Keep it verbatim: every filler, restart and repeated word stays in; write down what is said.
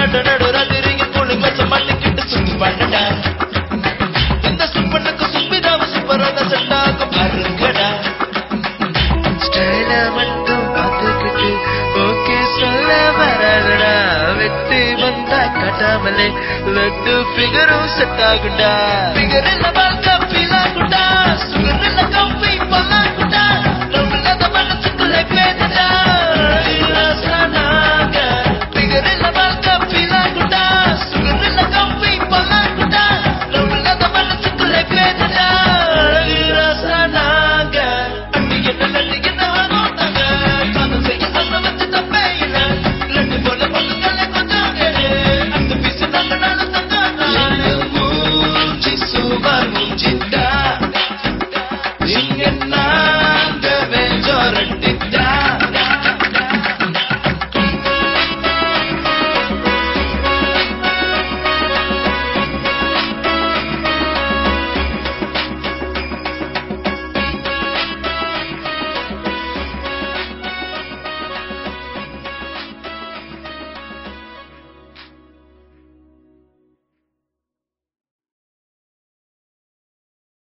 நடு நடு ராத்திரிக்கு புளி வச்ச மல்லிக்கிட்டு சுத்தி பண்ணடா இந்த சுப்பனுக்கு சுப்பிதாவ சூப்பராக செட்டாக பாருங்கடா ஸ்டைல மட்டும் பார்த்துக்கிட்டு ஓகே சொல்ல வராதடா வெத்தி வந்தா கட்டாமலே லட்டு ஃபிகரும் செட் ஆகுண்டா ஃபிகர் இல்ல வாழ்க்கை ஃபீல் ஆகுண்டா சுகர் இல்ல காஃபி பல்லாகுண்டா லவ் இல்லாத மனசுக்குள்ள கேட்டடா ராசனாக ஃபிகர் இல்ல வாழ்க்கை ஃபீல் ஆகுண்டா சுகர் இல்ல காஃபி பல்லாகுண்டா லவ் இல்லாத மனசுக்குள்ள கேட்டடா ராசனாக அண்ணி என்ன லட்டு என்ன ஆனோட்டாங்க காதல் செய்ய சொல்ல வச்சு தப்பே இல்ல லட்டு போல பல்லுகளை கொஞ்சம் கேடு அந்த பீசு நல்ல நாள் தந்தாங்க மூச்சி சுவர் மூச்சிட்டா இங்க நாங்க வெஞ்சோரட்டிட்டா